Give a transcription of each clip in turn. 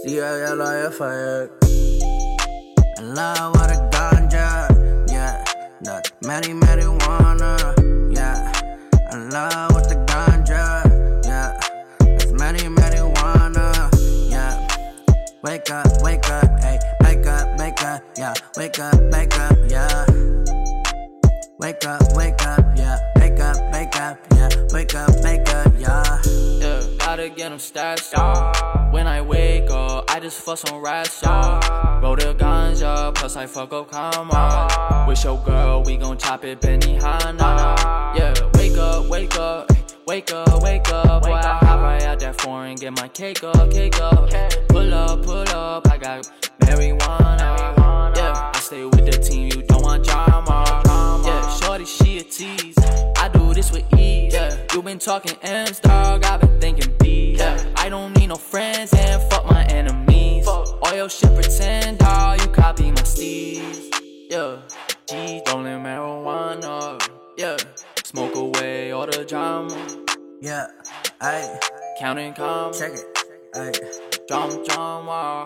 CILIFIX. In love with a ganja, yeah. That's marijuana, yeah. In love with the ganja, yeah. That's marijuana, yeah. Wake up, ayy. Wake up, yeah. Wake up, yeah. Wake up, yeah. Wake up, yeah. Wake up, yeah. Yeah, gotta get them stashed up. When I wake up, I just fuck some rats up. Roll the ganja, plus I fuck up karma. With your girl, we gon' chop it Benihana. Yeah, wake up, wake up, wake up, wake up. Boy, I hop right out that foreign, get my cake up. Pull up, I got marijuana. Yeah, I stay with the team, you don't want drama. Yeah, shorty, she a tease. I do this with ease. Yeah, you been talking M's, dog, I been thinking B's. Yeah, I don't need no friends and fuck my enemies. All your shit pretend, dog, you copy my steez. Yeah, G rolling marijuana. Yeah, smoke away all the drama. Yeah, ayy. Counting calm. Check it, ayy. Drama.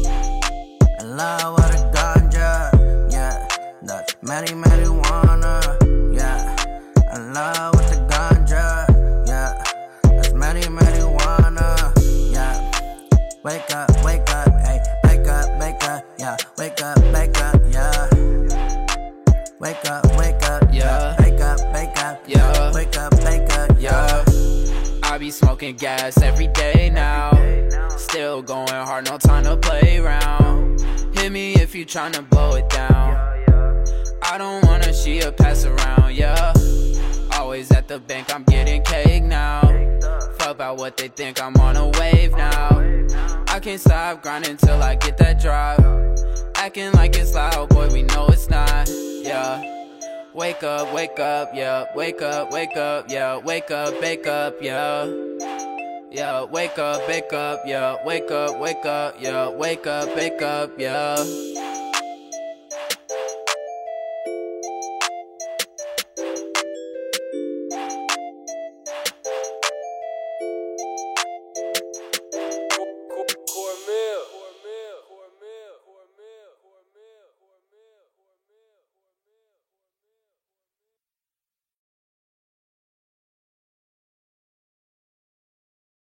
In love with a ganja, yeah. That's marijuana, yeah. In love with the ganja, yeah. That's marijuana, yeah. Wake up, ayy. Wake up, yeah. Wake up, yeah. Wake up, Yeah. Wake up, Yeah. Wake up, yeah. I be smoking gas every day now. Still going hard, no time to play around. Hit me if you tryna blow it down. I don't wanna see her pass around, yeah. Always at the bank, I'm getting cake now. Fuck about what they think, I'm on a wave now. I can't stop grinding till I get that drop. Acting like it's loud, boy, we know it's not, yeah. Wake up, yeah. Wake up, yeah. Wake up, yeah. Yeah, wake up, yeah. Wake up, yeah. Wake up, yeah.